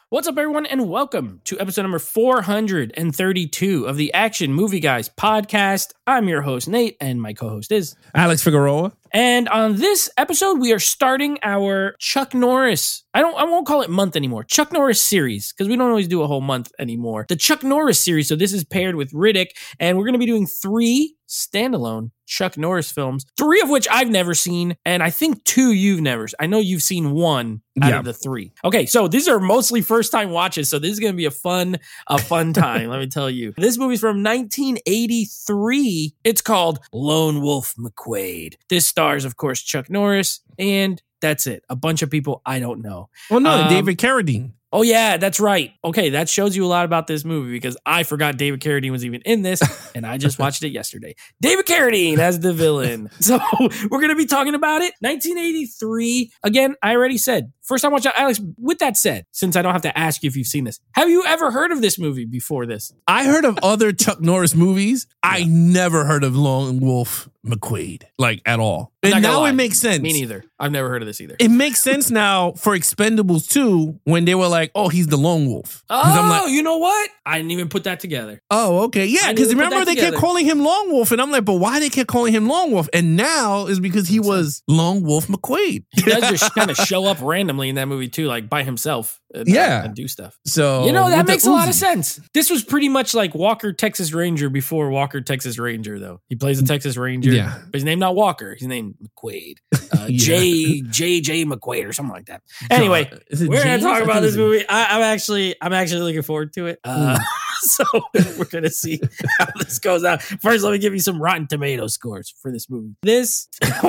What's up, everyone, and welcome to episode number 432 of the Action Movie Guys podcast. I'm your host, Nate, and my co-host is Alex Figueroa. And on this episode, we are starting our Chuck Norris, I won't call it month anymore, Chuck Norris series, because we don't always do a whole month anymore. The Chuck Norris series, so this is paired with Riddick, and we're going to be doing 3 standalone Chuck Norris films, 3 of which I've never seen, and I think 2 you've never. I know you've seen 1 out of the 3. Okay, so these are mostly first-time watches, so this is going to be a fun time, let me tell you. This movie's from 1983. It's called Lone Wolf McQuade. This stars, of course, Chuck Norris, and that's it. A bunch of people I don't know. Oh, no, David Carradine. Oh, yeah, that's right. Okay, that shows you a lot about this movie because I forgot David Carradine was even in this, and I just watched it yesterday. David Carradine as the villain. So we're going to be talking about it. 1983. Again, I already said, first time watching. Alex, with that said, since I don't have to ask you if you've seen this, have you ever heard of this movie before this? I heard of other Chuck Norris movies. Yeah. I never heard of Lone Wolf McQuade, like, at all. And now it makes sense. Me neither. I've never heard of this either. It makes sense now for Expendables 2 when they were like, oh, he's the Lone Wolf. Oh, I'm like, you know what? I didn't even put that together. Oh, okay. Yeah, because remember they kept calling him Lone Wolf, and I'm like, but why they kept calling him Lone Wolf? And now is because he was Lone Wolf McQuade. He does just kind of show up randomly in that movie too, like by himself. And do stuff. So that makes a lot of sense. This was pretty much like Walker Texas Ranger before Walker Texas Ranger, though. He plays a Texas Ranger. Yeah. But his name not Walker. His name McQuade. J.J. McQuade or something like that. Anyway, we're going to talk about this movie. I'm actually looking forward to it. So we're going to see how this goes out. First, let me give you some Rotten Tomatoes scores for this movie. This has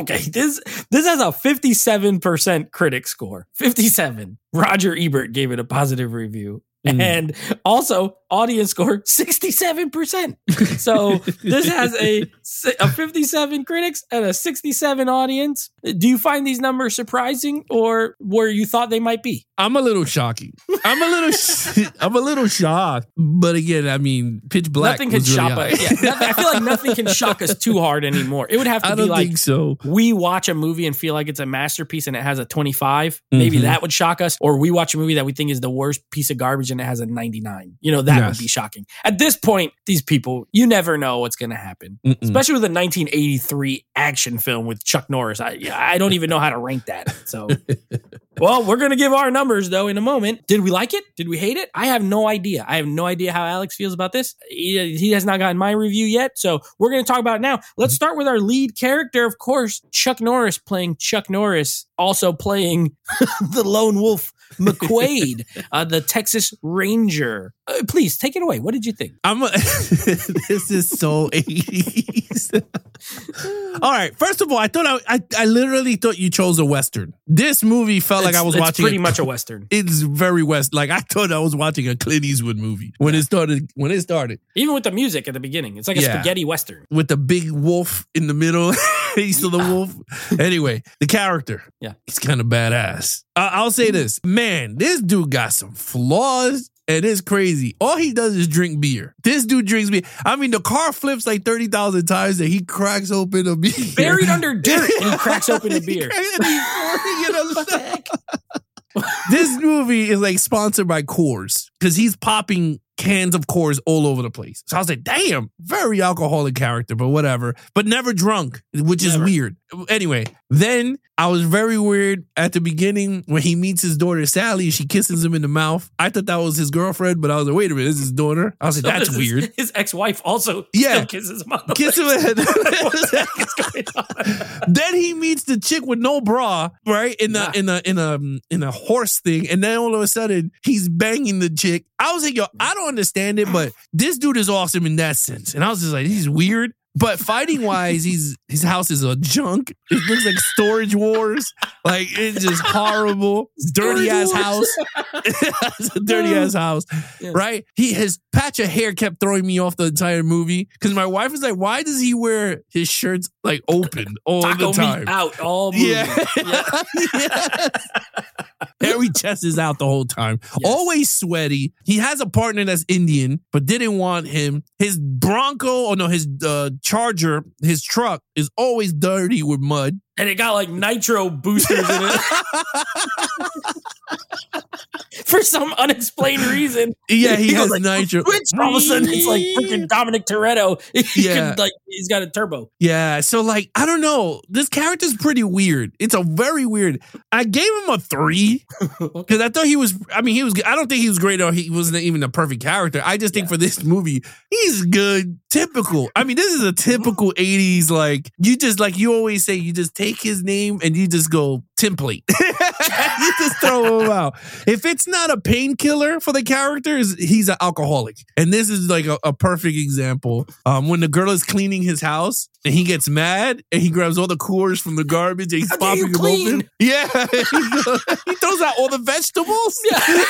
a 57% critic score. 57. Roger Ebert gave it a positive review. And also, audience score 67%. So this has a 57 critics and a 67 audience. Do you find these numbers surprising or where you thought they might be? I'm a little shocking. I'm a little shocked. But again, I mean, Pitch Black. Nothing can shock us. Yeah, I feel like nothing can shock us too hard anymore. It would have to be like, think so. We watch a movie and feel like it's a masterpiece and it has a 25. Maybe that would shock us. Or we watch a movie that we think is the worst piece of garbage and it has a 99. That would be shocking. At this point, these people, you never know what's going to happen. Especially with a 1983 action film with Chuck Norris. I don't even know how to rank that. So, well, we're going to give our numbers, though, in a moment. Did we like it? Did we hate it? I have no idea. I have no idea how Alex feels about this. He has not gotten my review yet. So we're going to talk about it now. Let's start with our lead character, of course, Chuck Norris playing Chuck Norris, also playing the Lone Wolf McQuade, the Texas Ranger. Please take it away. What did you think? This is so 80s. All right. First of all, I literally thought you chose a Western. This movie felt like I was watching pretty much a Western. It's very West. Like I thought I was watching a Clint Eastwood movie when it started. Even with the music at the beginning, it's like a spaghetti Western with the big wolf in the middle. He's still the wolf. Anyway, the character. Yeah, he's kind of badass. I'll say this, man. This dude got some flaws. And it's crazy. All he does is drink beer. This dude drinks beer. I mean, the car flips like 30,000 times and he cracks open a beer. Buried under dirt and he cracks open a beer. This movie is like sponsored by Coors because he's popping cans of Coors all over the place. So I was like, damn, very alcoholic character, but whatever. But never drunk, which is weird. Anyway, then I was very weird at the beginning when he meets his daughter, Sally. She kisses him in the mouth. I thought that was his girlfriend, but I was like, wait a minute, this is his daughter. I was like, that's weird. His ex-wife also still kisses him on the lips. What the heck is going on? Then he meets the chick with no bra, right? In a horse thing. And then all of a sudden, he's banging the chick. I was like, yo, I don't understand it, but this dude is awesome in that sense. And I was just like, he's weird. But fighting wise, his house is a junk. It looks like Storage Wars. Like, it's just horrible. Dirty ass house. It's a dirty ass house. Yeah. Right? His patch of hair kept throwing me off the entire movie. Because my wife was like, why does he wear his shirts like open all the time? Out all movie. Yeah. Yes. Hairy chest is out the whole time. Yes. Always sweaty. He has a partner that's Indian, but didn't want him. His Charger, his truck is always dirty with mud. And it got like nitro boosters in it. For some unexplained reason. Yeah, he has like, nitro. All of a sudden, it's like freaking Dominic Toretto. He's got a turbo. Yeah, so like, I don't know. This character's pretty weird. It's a very weird. I gave him a 3 because I thought he was. I don't think he was great or he wasn't even a perfect character. I just think for this movie, he's good. Typical. I mean, this is a typical 80s, like, you always say, you just take his name and you just go template. You just throw him out. If it's not a painkiller for the characters, he's an alcoholic. And this is like a perfect example. When the girl is cleaning his house and he gets mad and he grabs all the Coors from the garbage and he's popping them open. Yeah. He throws out all the vegetables. Yeah.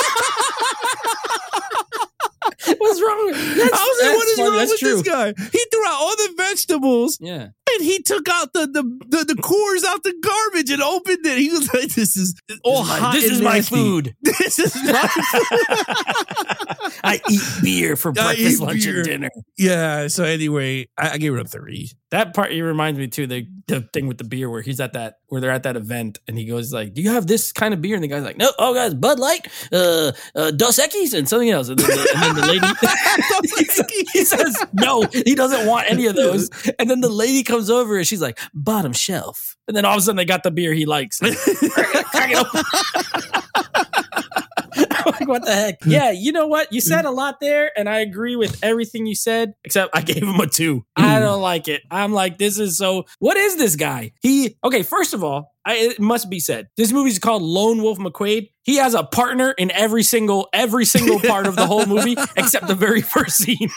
What's wrong? What is wrong with this guy? He threw out all the vegetables. Yeah. And he took out the Coors out the garbage and opened it. He was like, "This is all hot. This is my food. This is my food. I eat beer for breakfast, lunch, and dinner." Yeah. So anyway, I gave it a 3. That part reminds me too, the thing with the beer where where they're at that event and he goes like, "Do you have this kind of beer?" And the guy's like, "No, oh guys, Bud Light, Dos Equis, and something else." And then the lady he says no, he doesn't want any of those. And then the lady comes over and she's like, "Bottom shelf." And then all of a sudden they got the beer he likes. Crack it open. Like, what the heck? Yeah, you know what? You said a lot there, and I agree with everything you said, except I gave him a 2. I don't like it. I'm like, this is so... What is this guy? Okay, first of all, it must be said, this movie is called Lone Wolf McQuade. He has a partner in every single part of the whole movie, except the very first scene.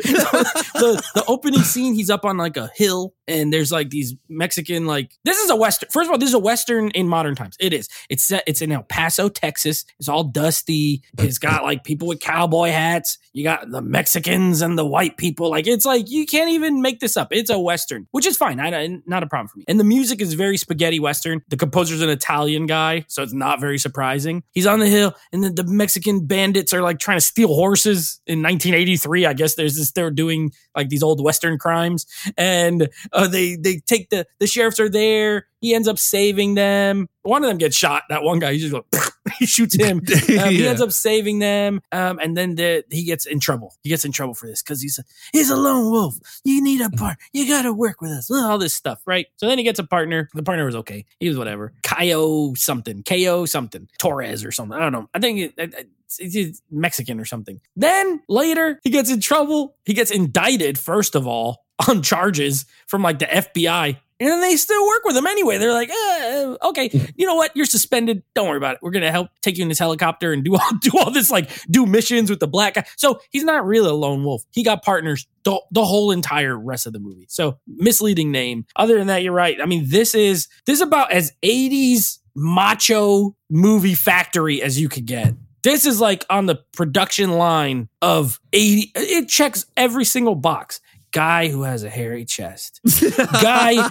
the opening scene, he's up on like a hill, and there's like these Mexican, like, this is a Western. First of all, this is a Western in modern times. It is. It's in El Paso, Texas. It's all dusty. It's got like people with cowboy hats. You got the Mexicans and the white people. Like, it's like, you can't even make this up. It's a Western, which is fine. Not a problem for me. And the music is very spaghetti Western. The composer's an Italian guy, so it's not very surprising. He's on the hill, and then the Mexican bandits are like trying to steal horses in 1983. I guess they're doing like these old Western crimes, and they take the sheriffs are there. He ends up saving them. One of them gets shot. That one guy, he just goes, he shoots him. He ends up saving them, and then he gets in trouble. He gets in trouble for this because he's a lone wolf. You need a partner. You got to work with us. All this stuff, right? So then he gets a partner. The partner was okay. He was whatever. Ko something, Torres or something. I don't know. I think it's Mexican or something. Then later, he gets in trouble. He gets indicted, first of all, on charges from like the FBI. And then they still work with him anyway. They're like, okay, you know what? You're suspended. Don't worry about it. We're going to take you in this helicopter and do all this, like, do missions with the black guy. So he's not really a lone wolf. He got partners the whole entire rest of the movie. So misleading name. Other than that, you're right. I mean, this is about as 80s macho movie factory as you could get. This is like on the production line of 80. It checks every single box. Guy who has a hairy chest. Guy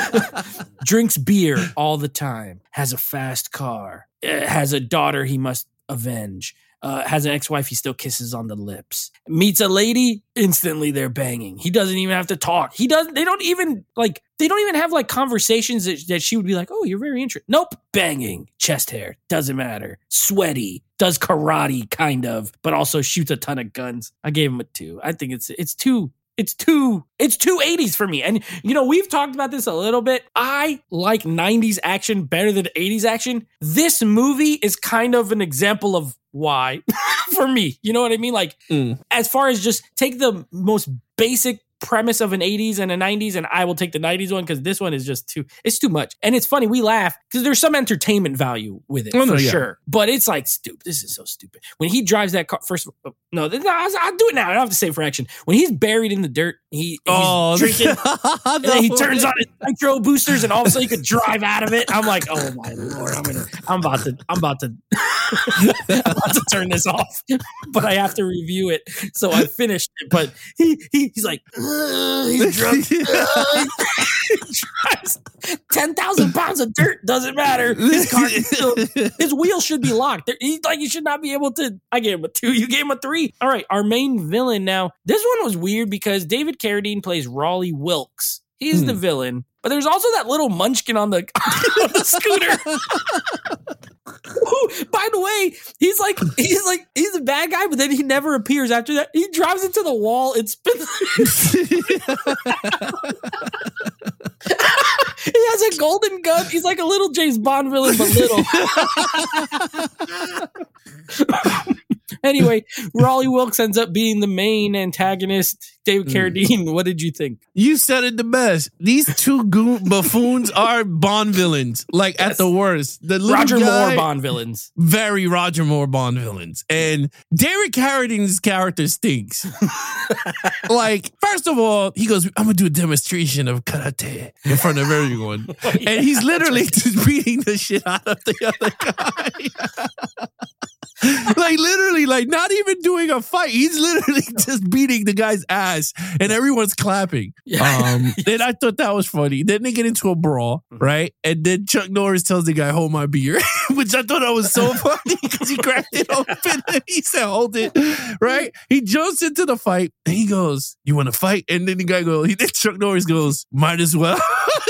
drinks beer all the time. Has a fast car. Has a daughter he must avenge. Has an ex-wife he still kisses on the lips. Meets a lady, instantly they're banging. He doesn't even have to talk. They don't even have like conversations that she would be like, "Oh, you're very interesting." Nope. Banging. Chest hair. Doesn't matter. Sweaty. Does karate, kind of, but also shoots a ton of guns. I gave him a 2. I think it's too 80s for me. And, you know, we've talked about this a little bit. I like 90s action better than 80s action. This movie is kind of an example of why for me. You know what I mean? Like, as far as just take the most basic premise of an 80s and a 90s, and I will take the 90s one because this one is just it's too much. And it's funny, we laugh because there's some entertainment value with it sure. But it's like, stupid. This is so stupid. When he drives that car, I'll do it now. I don't have to save for action. When he's buried in the dirt, he's drinking, and then he turns on his nitro boosters, and all of a sudden he could drive out of it. I'm like, oh my Lord, I'm about to I'm about to turn this off, but I have to review it. So I finished it, but he's like, he's drunk. He drives 10,000 pounds of dirt. Doesn't matter. His car his wheels should be locked. You should not be able to. I gave him a 2. You gave him a 3. All right, our main villain now. This one was weird because David Carradine plays Raleigh Wilkes. He's the villain. But there's also that little munchkin on the, on the scooter. Who, by the way, he's a bad guy, but then he never appears after that. He drives into the wall and spins. He has a golden gun. He's like a little James Bond villain, but little. Anyway, Raleigh Wilkes ends up being the main antagonist. David Carradine, what did you think? You said it the best. These two buffoons are Bond villains, like at the worst. The Roger Moore Bond villains. Very Roger Moore Bond villains. And David Carradine's character stinks. Like, first of all, he goes, I'm going to do a demonstration of karate in front of everyone. Oh, yeah. And he's literally just beating the shit out of the other guy. Like literally, like not even doing a fight. He's literally just beating the guy's ass and everyone's clapping. And I thought that was funny. Then they get into a brawl, right? And then Chuck Norris tells the guy, hold my beer, which I thought that was so funny because he cracked it open and he said, hold it, right? He jumps into the fight and he goes, you want to fight? And then the guy goes, Chuck Norris goes, might as well.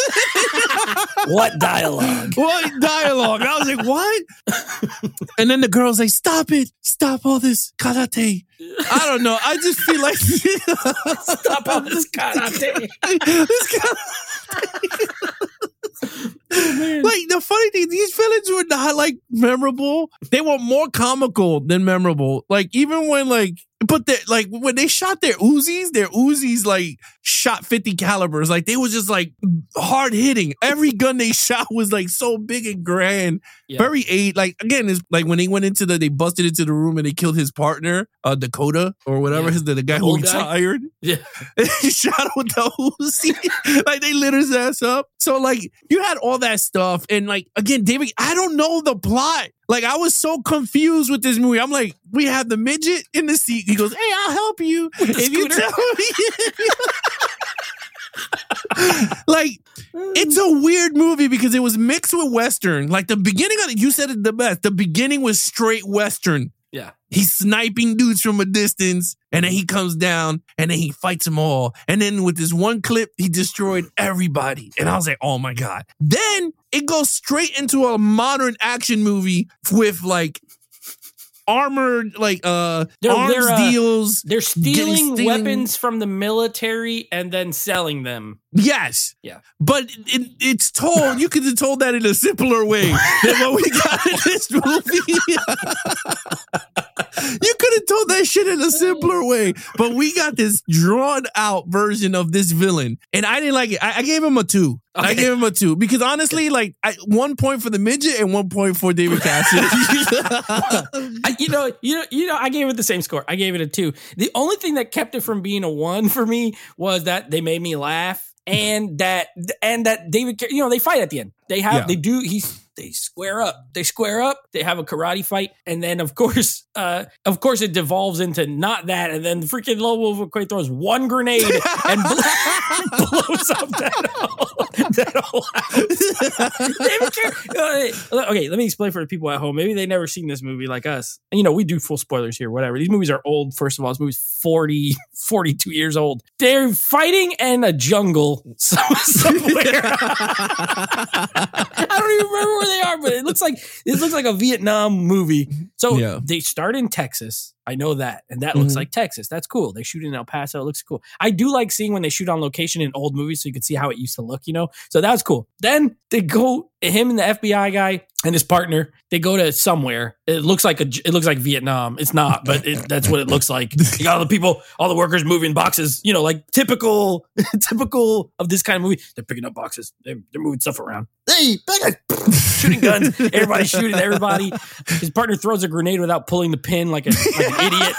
What dialogue? What dialogue? I was like, what? And then the girl's like, stop it. Stop all this karate. I don't know. I just feel like stop all this karate. Like the funny thing, these villains were not like memorable. They were more comical than memorable. Like even when when they shot their Uzis like shot 50 calibers. Like they was just like hard hitting. Every gun they shot was like so big and grand. Yeah. Very like again, it's like when they went into they busted into the room and they killed his partner, Dakota or whatever, the guy who retired. Yeah. He shot him with the Uzi. Like they lit his ass up. So like you had all that stuff. And like again, David, I don't know the plot. Like, I was so confused with this movie. I'm like, we have the midget in the seat. He goes, hey, I'll help you. If you tell me. Like, it's a weird movie because it was mixed with Western. Like, the beginning of it, you said it the best. The beginning was straight Western. Yeah. He's sniping dudes from a distance, and then he comes down, and then he fights them all. And then with this one clip, he destroyed everybody. And I was like, oh my God. Then it goes straight into a modern action movie with like armored, like arms deals. They're stealing weapons from the military and then selling them. Yes. Yeah. But it's told, you could have told that in a simpler way than what we got in this movie. You could have told that shit in a simpler way, but we got this drawn out version of this villain, and I didn't like it. I gave him a 2. Okay. I gave him a 2 because honestly, like 1 point for the midget and 1 point for David Cassidy. I gave it the same score. I gave it a 2. The only thing that kept it from being a 1 for me was that they made me laugh, and that David, they fight at the end. They square up. They have a karate fight. And then, of course, it devolves into not that. And then the freaking Lobo McQuaid throws one grenade and blows up that whole house. Okay, let me explain for the people at home. Maybe they've never seen this movie like us. And, we do full spoilers here, whatever. These movies are old, first of all. This movie's 42 years old. They're fighting in a jungle somewhere. I don't even remember where they are, but it looks like a Vietnam movie. So They start in Texas. I know that. And that looks like Texas. That's cool. They shoot in El Paso. It looks cool. I do like seeing when they shoot on location in old movies so you can see how it used to look, So that was cool. Then they go, him and the FBI guy and his partner, they go to somewhere. It looks like Vietnam. It's not, but that's what it looks like. You got all the people, all the workers moving boxes, like typical of this kind of movie. They're picking up boxes. They're moving stuff around. Hey, shooting guns. Everybody's shooting everybody. His partner throws a grenade without pulling the pin like an idiot.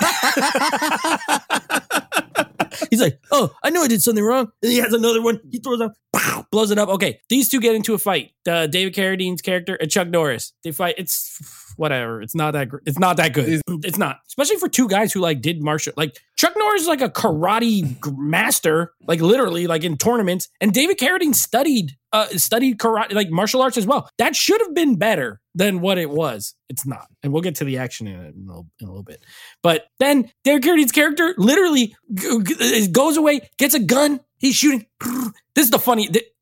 He's like, oh, I know I did something wrong. And he has another one. He throws up, blows it up. Okay, these two get into a fight. David Carradine's character and Chuck Norris. They fight. It's whatever. It's not that good. It's not. Especially for two guys who did martial. Chuck Norris is like a karate master, literally, in tournaments. And David Carradine studied karate, martial arts as well. That should have been better than what it was. It's not. And we'll get to the action in a little bit. But then David Carradine's character literally goes away, gets a gun. He's shooting. This is the funny.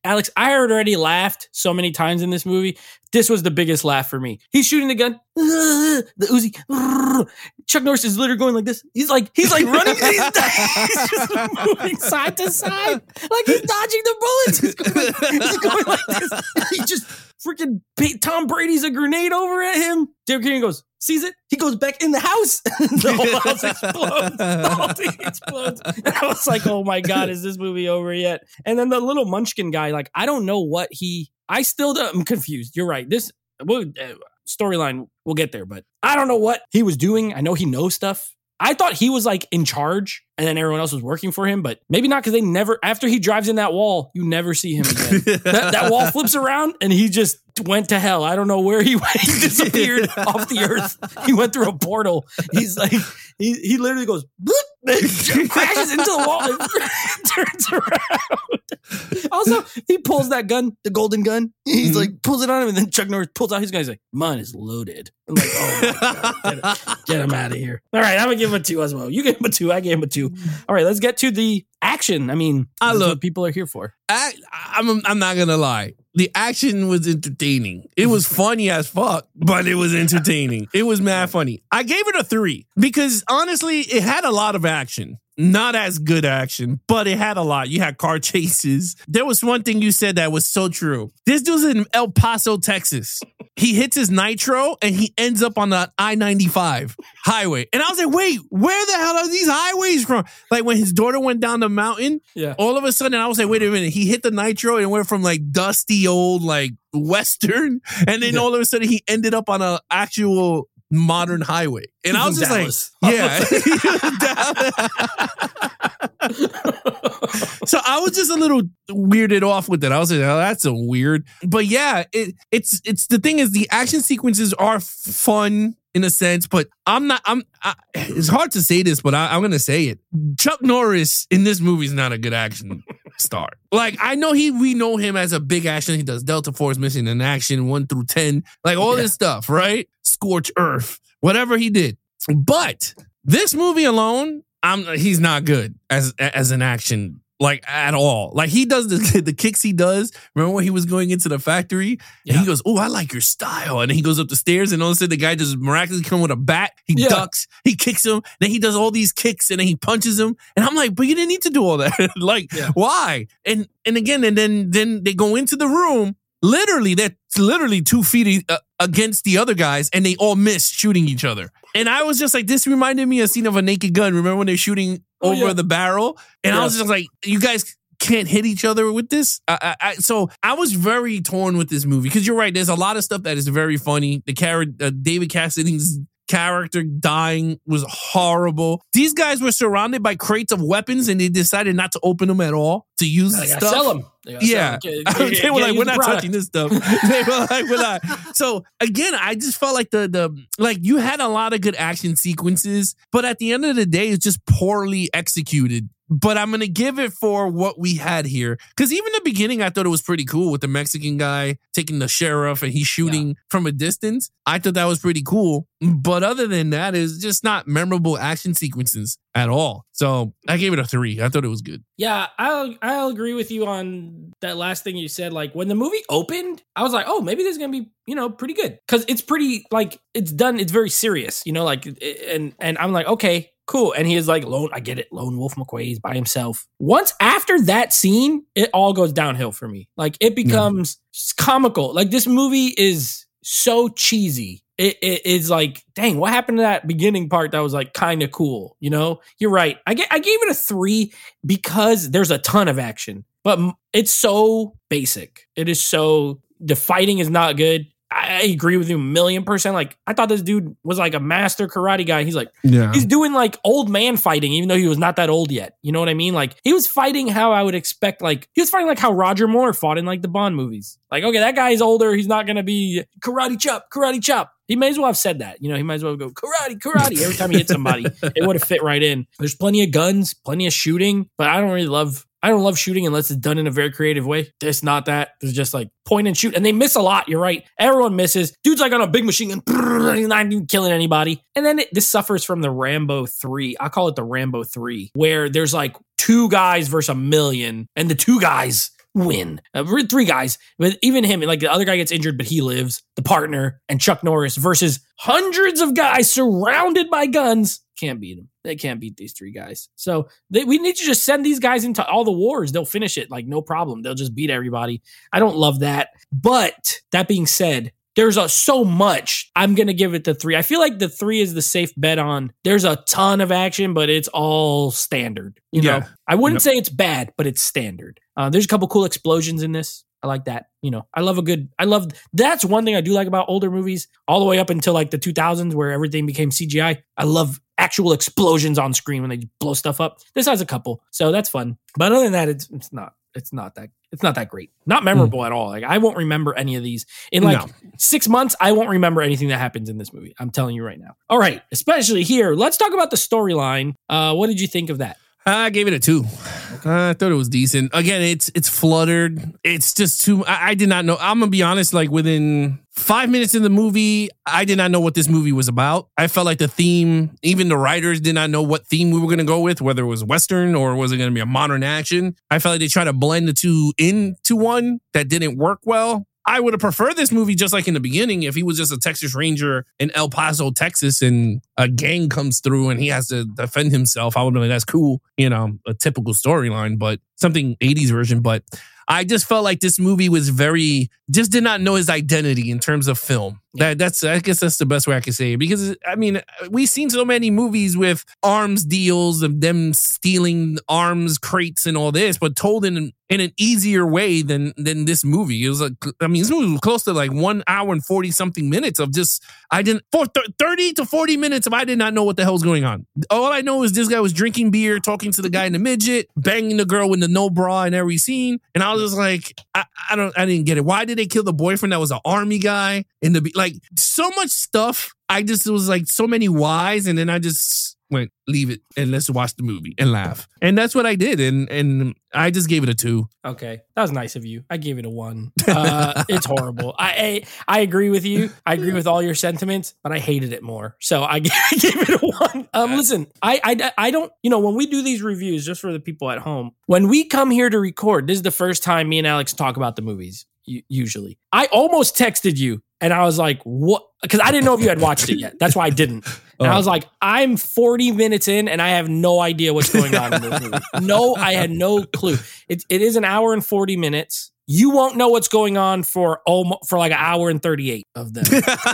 Alex, I already laughed so many times in this movie. This was the biggest laugh for me. He's shooting the gun, the Uzi. Chuck Norris is literally going like this. He's like running. He's just moving side to side, like he's dodging the bullets. He's going like this. He just freaking Tom Brady's a grenade over at him. Derek Henry goes, sees it. He goes back in the house. The whole house explodes. The whole thing explodes. And I was like, oh my God, is this movie over yet? And then the little munchkin guy, like, I don't know what I still am confused. You're right. This storyline, we'll get there, but I don't know what he was doing. I know he knows stuff. I thought he was like in charge and then everyone else was working for him, but maybe not, because they never, after he drives in that wall, you never see him again. that wall flips around and he just went to hell. I don't know where he went. He disappeared off the earth. He went through a portal. He's like, he literally goes, crashes into the wall and turns around. Also, he pulls that gun, the golden gun. He's like, pulls it on him, and then Chuck Norris pulls out his gun. He's like, mine is loaded. I'm like, oh my God, get him out of here. All right, I'm going to give him a 2 as well. You gave him a 2. I gave him a 2. All right, let's get to the action. I mean, that's what people are here for. I'm not going to lie. The action was entertaining. It was funny as fuck, but it was entertaining. It was mad funny. I gave it a 3 because honestly, it had a lot of action. Not as good action, but it had a lot. You had car chases. There was one thing you said that was so true. This dude's in El Paso, Texas. He hits his nitro and he ends up on the I-95 highway. And I was like, wait, where the hell are these highways from? Like when his daughter went down the mountain, all of a sudden I was like, wait a minute. He hit the nitro and went from like dusty old like Western. And then all of a sudden he ended up on an actual modern highway. And I was just Dallas. Like, yeah. So I was just a little weirded off with it. I was like, oh, that's so weird. But yeah, it's the thing is the action sequences are fun in a sense, but it's hard to say this, but I'm going to say it. Chuck Norris in this movie is not a good action star. Like, I know we know him as a big action. He does Delta Force Mission in action 1 through 10, like all this stuff, right? Scorch Earth, whatever he did. But this movie alone, he's not good as an action, like at all. Like he does the kicks he does. Remember when he was going into the factory and he goes, oh, I like your style. And then he goes up the stairs and all of a sudden the guy just miraculously comes with a bat. He ducks, he kicks him. Then he does all these kicks and then he punches him. And I'm like, but you didn't need to do all that. Like, why? And again, and then they go into the room. Literally, they're 2 feet against the other guys and they all miss shooting each other. And I was just like, this reminded me of a scene of A Naked Gun. Remember when they're shooting over the barrel? And I was just like, you guys can't hit each other with this? So I was very torn with this movie because you're right. There's a lot of stuff that is very funny. The David Cassidy's character dying was horrible. These guys were surrounded by crates of weapons and they decided not to open them at all to use the stuff. Sell them. They were like, we're not touching this stuff. They were like, we're not. So again, I just felt like like you had a lot of good action sequences, but at the end of the day, it's just poorly executed. But I'm going to give it for what we had here. Because even the beginning, I thought it was pretty cool with the Mexican guy taking the sheriff and he's shooting from a distance. I thought that was pretty cool. But other than that, it's just not memorable action sequences at all. So I gave it a 3. I thought it was good. Yeah, I'll agree with you on that last thing you said. Like when the movie opened, I was like, oh, maybe this is going to be, pretty good. Because it's pretty, like, it's done. It's very serious, like, and I'm like, okay, cool. And he is like, I get it. Lone Wolf McQuade, he's by himself. Once after that scene, it all goes downhill for me. Like it becomes comical. Like this movie is so cheesy. It is like, dang, what happened to that beginning part that was like kind of cool? You're right. I gave it a 3 because there's a ton of action, but it's so basic. It is so, the fighting is not good. I agree with you 1,000,000%. Like, I thought this dude was like a master karate guy. He's like, he's doing like old man fighting, even though he was not that old yet. You know what I mean? Like, he was fighting how I would expect, like, he was fighting like how Roger Moore fought in like the Bond movies. Like, okay, that guy's older. He's not going to be karate chop. He may as well have said that. He might as well go karate every time he hit somebody. It would have fit right in. There's plenty of guns, plenty of shooting, but I don't love shooting unless it's done in a very creative way. It's not that. There's just like point and shoot. And they miss a lot. You're right. Everyone misses. Dude's like on a big machine gun. He's not even killing anybody. And then this suffers from the Rambo 3. I call it the Rambo 3, where there's like 2 guys versus 1,000,000. And the 2 guys win. 3 guys, but even him, like the other guy gets injured, but he lives. The partner and Chuck Norris versus hundreds of guys surrounded by guns. Can't beat them. They can't beat these 3 guys. So we need to just send these guys into all the wars. They'll finish it like no problem. They'll just beat everybody. I don't love that. But that being said, there's so much. I'm going to give it the 3. I feel like the 3 is the safe bet on. There's a ton of action, but it's all standard. You know, I wouldn't say it's bad, but it's standard. There's a couple cool explosions in this. I like that. You know, that's one thing I do like about older movies all the way up until like the 2000s where everything became CGI. I love actual explosions on screen when they blow stuff up. This has a couple, so that's fun. But other than that, it's not that great. Not memorable at all. Like I won't remember any of these in 6 months. I won't remember anything that happens in this movie. I'm telling you right now. All right, especially here. Let's talk about the storyline. What did you think of that? I gave it a 2. I thought it was decent. Again, it's fluttered. It's just too. I did not know. I'm gonna be honest. Like within 5 minutes in the movie, I did not know what this movie was about. I felt like the theme, even the writers did not know what theme we were going to go with, whether it was Western or was it going to be a modern action. I felt like they tried to blend the two into one that didn't work well. I would have preferred this movie just like in the beginning if he was just a Texas Ranger in El Paso, Texas, and a gang comes through and he has to defend himself. I would have been like, that's cool, you know, a typical storyline, but something 80s version. But I just felt like this movie was just did not know his identity in terms of film. I guess that's the best way I can say it. Because, I mean, we've seen so many movies with arms deals of them stealing arms crates and all this, but told in an easier way than this movie. It was like, I mean, this movie was close to like 1 hour and 40 something minutes of just, 30 to 40 minutes of I did not know what the hell's going on. All I know is this guy was drinking beer, talking to the guy in the midget, banging the girl with the no bra in every scene. And I was just like, I didn't get it. Why did they kill the boyfriend that was an army guy in the, like, so much stuff. It was like so many whys, and then I just went, leave it and let's watch the movie and laugh. And that's what I did. And I just gave it a 2. Okay. That was nice of you. I gave it a 1. It's horrible. I agree with you. I agree with all your sentiments, but I hated it more. So I gave it a 1. Listen, I don't, you know, when we do these reviews, just for the people at home, when we come here to record, this is the first time me and Alex talk about the movies. Usually I almost texted you and I was like, what? Because I didn't know if you had watched it yet. That's why I didn't. And I was like, I'm 40 minutes in and I have no idea what's going on in this movie. No, I had no clue. It is an hour and 40 minutes. You won't know what's going on for like an hour and 38 of them.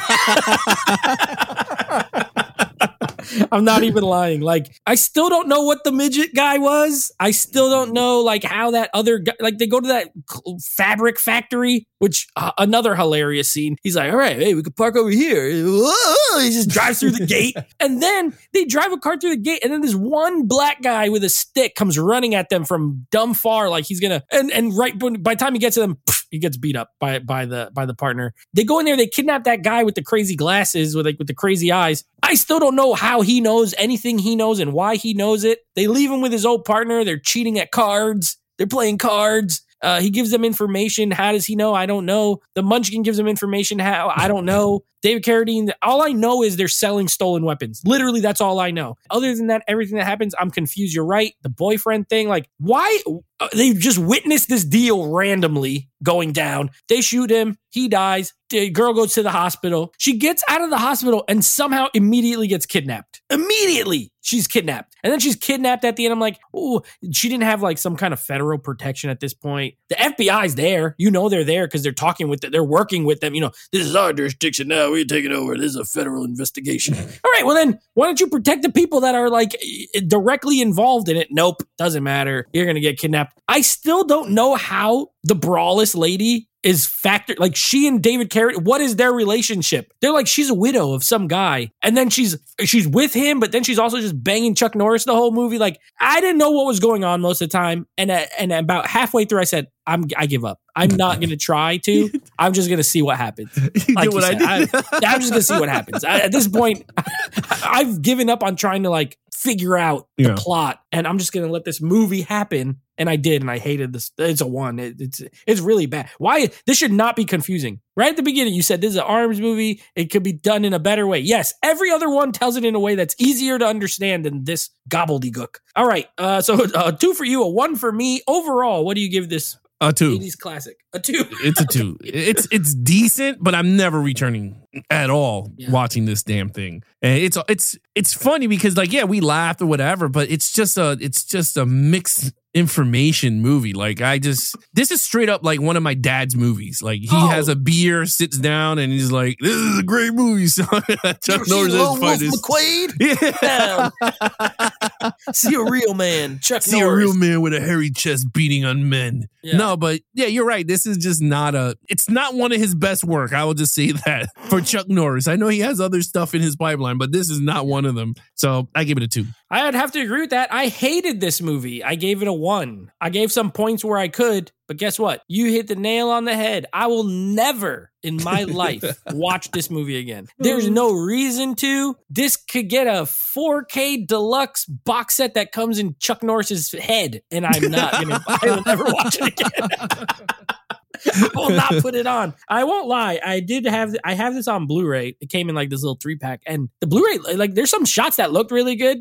I'm not even lying. Like, I still don't know what the midget guy was. I still don't know, like, how that other guy, like, they go to that fabric factory, which another hilarious scene. He's like, all right, hey, we could park over here. He just drives through the gate. And then they drive a car through the gate. And then this one black guy with a stick comes running at them from dumb far. Like he's going to, and right by the time he gets to them, he gets beat up by the partner. They go in there, they kidnap that guy with the crazy glasses with the crazy eyes. I still don't know how he knows anything he knows and why he knows it. They leave him with his old partner. They're cheating at cards. They're playing cards. He gives them information. How does he know? I don't know. The Munchkin gives them information. How? I don't know. David Carradine, all I know is they're selling stolen weapons. Literally, that's all I know. Other than that, everything that happens, I'm confused. You're right. The boyfriend thing, like, why? They just witnessed this deal randomly going down. They shoot him. He dies. The girl goes to the hospital. She gets out of the hospital and somehow immediately gets kidnapped. Immediately, she's kidnapped. And then she's kidnapped at the end. I'm like, oh, she didn't have like some kind of federal protection at this point. The FBI's there. You know they're there because they're talking with them. They're working with them. You know, this is our jurisdiction now. We're taking over. This is a federal investigation. All right, well then, why don't you protect the people that are like directly involved in it? Nope, doesn't matter. You're going to get kidnapped. I still don't know how the braless lady is factored. Like she and David Carradine, what is their relationship? They're like, she's a widow of some guy. And then she's with him, but then she's also just banging Chuck Norris the whole movie. Like, I didn't know what was going on most of the time. And about halfway through, I said, I give up. I'm not going to try to. I'm just going to see what happens. Like you said, I'm just going to see what happens. At this point, I've given up on trying to like figure out the plot, and I'm just going to let this movie happen. And I did, and I hated this. It's a 1. It's really bad. Why? This should not be confusing. Right at the beginning, you said this is an arms movie. It could be done in a better way. Yes, every other one tells it in a way that's easier to understand than this gobbledygook. All right, so 2 for you, a 1 for me. Overall, what do you give this? A 2. 80s classic. A 2. It's a 2. It's decent, but I'm never returning at all watching this damn thing. And it's funny because like, yeah, we laughed or whatever, but it's just a mixed information movie. Like this is straight up like one of my dad's movies. Like he has a beer, sits down, and he's like, "This is a great movie." So Chuck Norris is funny. McQuaid? Yeah. See a real man, Chuck Norris. See a real man with a hairy chest beating on men. Yeah. No, but yeah, you're right. This is just it's not one of his best work. I will just say that for Chuck Norris. I know he has other stuff in his pipeline, but this is not one of them. So I give it a 2. I would have to agree with that. I hated this movie. I gave it a 1. I gave some points where I could, but guess what? You hit the nail on the head. I will never in my life watch this movie again. There's no reason to. This could get a 4K deluxe box set that comes in Chuck Norris's head, and I will never watch it again. I will not put it on. I won't lie. I have this on Blu-ray. It came in like this little 3-pack, and the Blu-ray, like there's some shots that looked really good.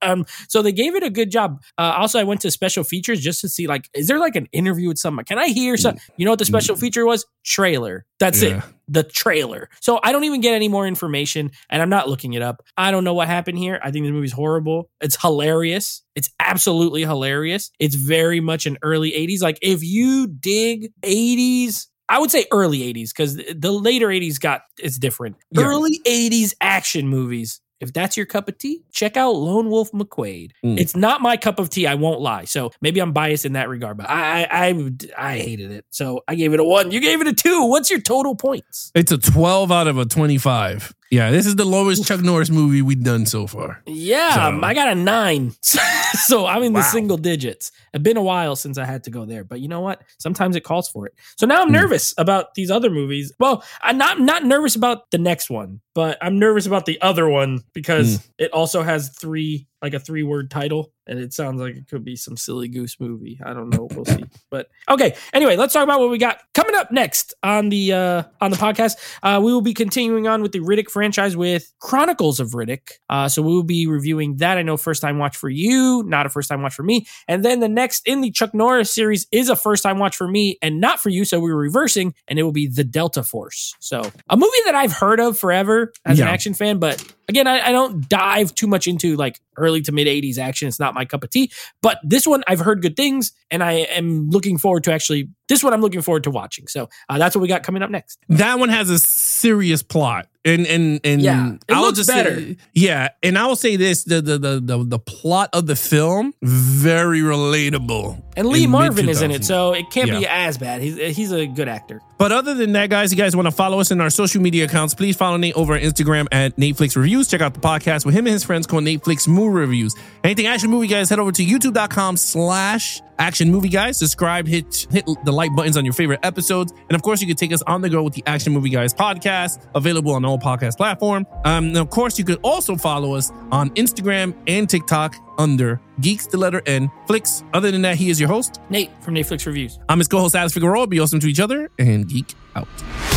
So they gave it a good job. Also, I went to special features just to see like, is there like an interview with someone? Can I hear something? You know what the special feature was? Trailer. That's it. The trailer. So I don't even get any more information, and I'm not looking it up. I don't know what happened here. I think this movie's horrible. It's hilarious. It's absolutely hilarious. It's very much an early 80s. Like if you dig 80s, I would say early 80s because the later 80s it's different. Yeah. Early 80s action movies. If that's your cup of tea, check out Lone Wolf McQuade. It's not my cup of tea, I won't lie. So maybe I'm biased in that regard, but I hated it. So I gave it a 1. You gave it a 2. What's your total points? It's a 12 out of a 25. Yeah, this is the lowest Chuck Norris movie we've done so far. Yeah, I got a 9. So I'm in the single digits. It's been a while since I had to go there, but you know what? Sometimes it calls for it. So now I'm nervous about these other movies. Well, I'm not nervous about the next one, but I'm nervous about the other one because it also has a 3-word title. And it sounds like it could be some silly goose movie. I don't know. We'll see. But okay. Anyway, let's talk about what we got coming up next on the podcast. We will be continuing on with the Riddick franchise with Chronicles of Riddick. So we will be reviewing that. I know first time watch for you, not a first time watch for me. And then the next in the Chuck Norris series is a first time watch for me and not for you. So we're reversing, and it will be The Delta Force. So a movie that I've heard of forever as an action fan, but again, I don't dive too much into like early to mid 80s action. It's not my cup of tea, but this one I've heard good things, and I am looking forward to I'm looking forward to watching. So that's what we got coming up next. That one has a serious plot. And yeah, it looks just better. And I will say this: the plot of the film very relatable, and Lee Marvin is in it, so it can't be as bad. He's a good actor. But other than that, guys, you guys want to follow us in our social media accounts? Please follow Nate over on Instagram at Netflix Reviews. Check out the podcast with him and his friends called Netflix Movie Reviews. Anything Action Movie Guys, head over to youtube.com/Action Movie Guys. Subscribe, hit the like buttons on your favorite episodes, and of course, you can take us on the go with the Action Movie Guys podcast, available on all podcast platform. And of course, you could also follow us on Instagram and TikTok under Geeks, the letter N, Flicks. Other than that, he is your host, Nate from Netflix Reviews. I'm his co-host, Alex Figueroa. Be awesome to each other and geek out.